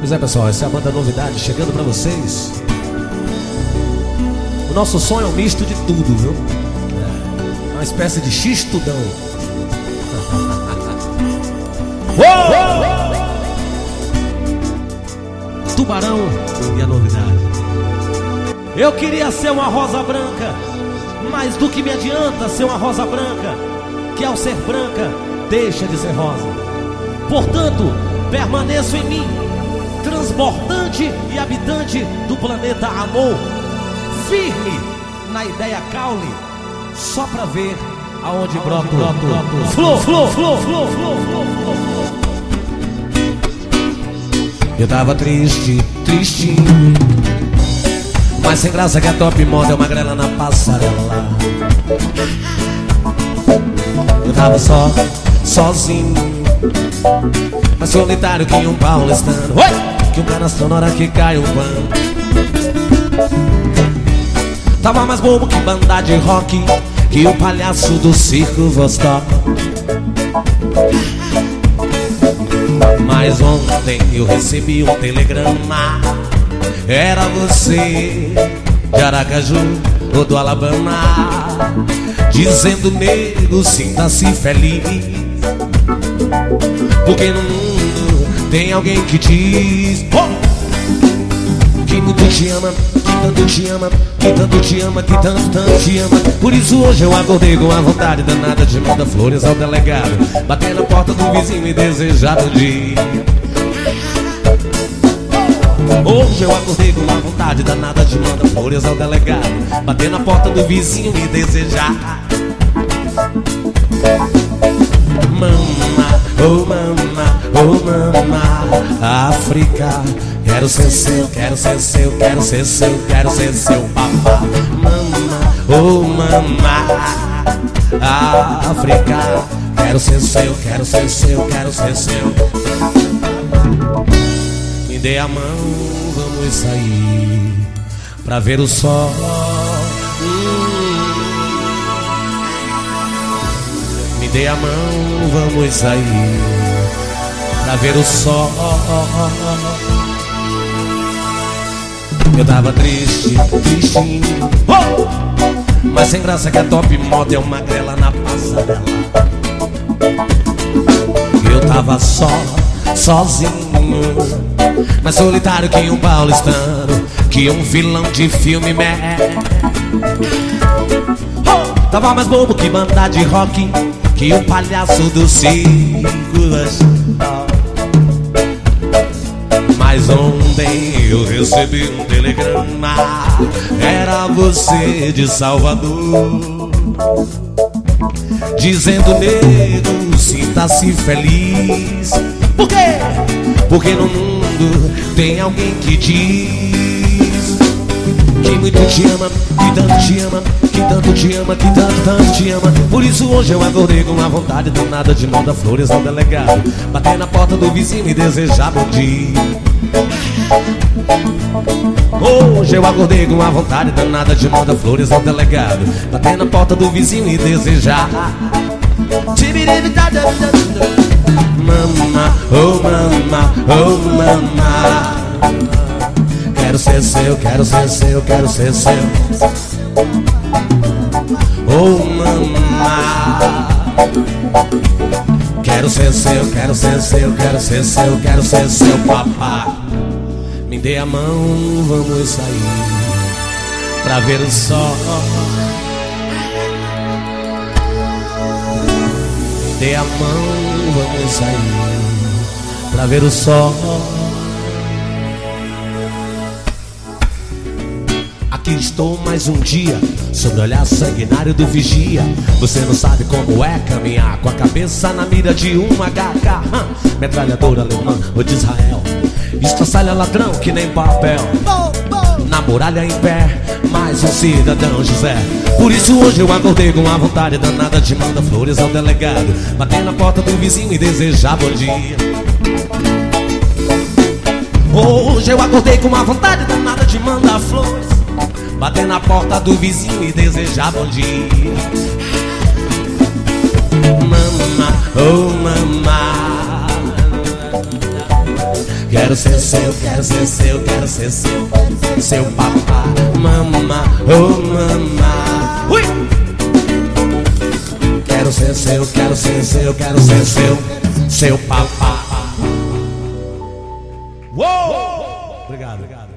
Pois é, pessoal, essa é a banda Novidade chegando pra vocês. O nosso som é um misto de tudo, viu? É uma espécie de x-tudão. Tubarão e a Novidade. Eu queria ser uma rosa branca, mas do que me adianta ser uma rosa branca, que ao ser branca deixa de ser rosa. Portanto, permaneço em mim, transbordante e habitante do planeta amor, firme na ideia caule, só pra ver aonde brota flor. Eu tava triste, mas sem graça que a top model magrela na passarela. Eu tava sozinho, mas solitário que um paulistano, que um canastrão na hora que cai um pano. Tava mais bobo que banda de rock, que o palhaço do circo Vostok. Mas ontem eu recebi um telegrama, era você de Aracaju ou do Alabama, dizendo: nego, sinta-se feliz, porque no mundo tem alguém que diz que muito te ama, que tanto te ama, que tanto te ama, que tanto te ama. Por isso hoje eu acordei com a vontade danada de mandar flores ao delegado, bater na porta do vizinho e desejar bom dia. Hoje eu acordei com uma vontade danada de mandar flores ao delegado, bater na porta do vizinho e desejar. Mama, oh mama, oh mama, África, quero ser seu, quero ser seu, quero ser seu, quero ser seu papá. Mama, oh mama, África, quero ser seu, quero ser seu, quero ser seu. Me dê a mão, vamos sair pra ver o sol. Me dê a mão, vamos sair pra ver o sol. Eu tava triste, mas sem graça que a top model magrela na passarela. Eu tava sozinho, mas solitário que um paulistano, que um vilão de filme Tava mais bobo que banda de rock, que o palhaço do circo. Mas ontem eu recebi um telegrama, era você de Salvador, dizendo: nego, sinta-se feliz. Por quê? Porque no mundo tem alguém que diz que muito te ama, que tanto te ama, que tanto te ama, que tanto te ama. Por isso hoje eu acordei com uma vontade danada de mandar flores ao delegado, bater na porta do vizinho e desejar bom dia. Hoje eu acordei com uma vontade danada de mandar flores ao delegado, bater na porta do vizinho e desejar. Mama, oh mama, oh mama, quero ser seu, quero ser seu, quero ser seu. Oh mama, quero ser seu, quero ser seu, quero ser seu, quero ser seu papá. Me dê a mão, vamos sair pra ver o sol. Me dê a mão, vamos sair pra ver o sol. Aqui estou mais um dia, sob o olhar sanguinário do vigia. Você não sabe como é caminhar com a cabeça na mira de um HK, metralhadora alemã ou de Israel, estraçalha ladrão que nem papel, na muralha em pé, mais um cidadão José. Por isso hoje eu acordei com a vontade danada de mandar flores ao delegado, bater na porta do vizinho e desejar bom dia. Hoje eu acordei com uma vontade danada de mandar flores, bater na porta do vizinho e desejar bom dia. Mama, oh mama, Quero ser seu, quero ser seu, quero ser seu. Seu papá, mamá, oh mamá. Ui! Quero ser seu, quero ser seu, quero ser seu. Seu papá. Uou! Obrigado, obrigado.